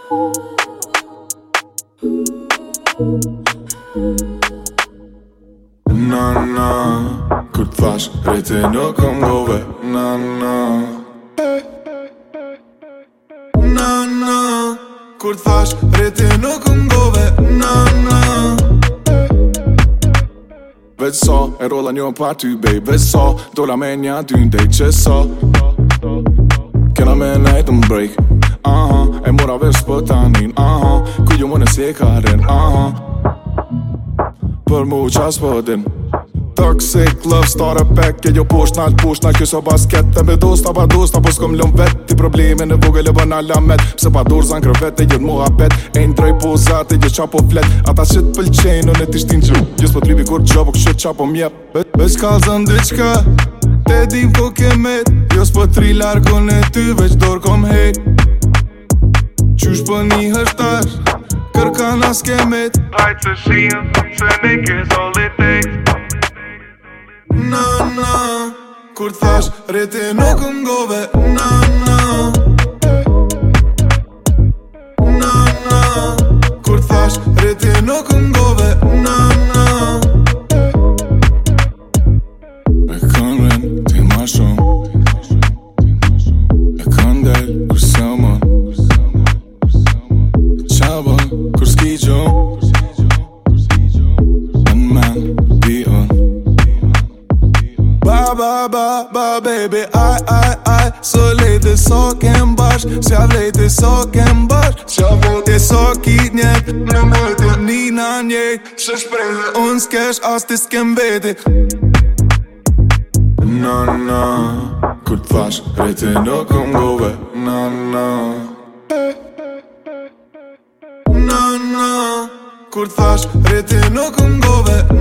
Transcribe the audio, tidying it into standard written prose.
Na na, kur t'thash reti nuk ngove. Na na, na na, kur t'thash reti nuk ngove. Na na, veç sa e rolla një pa ty bej. Veç sa dola me nja dy ndej. Që sa kena me nejt m'break. E mora vesh për tanin. Ku ju më nësi e karen. Për mu qas pëdin. Toxic love start a pack. E jo posht nalt kjo so basket. E me dosta pa dosta po s'kom lëm vet. Ti probleme në vogël e bën alamet. Pse pa dorë zan krevet e jën muhabet. E ndroj pozat e gjë qa po flet. Ata që t'pëlqejnë unë e t'ishtin gju. Gjës po t'lipi kur gjo po kështë qa po mjep. Veç ka zën diqka te dim ko kemet. Jo s'po t'ri largon e ty veç dorë kom hejt. Qysh po një hështash kërkan as kemet. Hajt se shien, se niggas all it takes. Na na, kur t'thash reti nuk ngove. Na na, na na, kur t'thash reti nuk ngove. Na na, e kënren ti ma shumë. E këndel kur s'jamon. Qabon kur s'ki gjumë. Ba, baby, ai so lejtë so kem bash. S'ja vlejtë so kem bash. S'ja vlejtë so ki njet. Në mëtë nina njejt. Shë shprejhe unë s'kesh as ti s'kem veti. Na na, kur t'thash reti nuk ngove. Na na, na na, kur t'thash reti nuk ngove.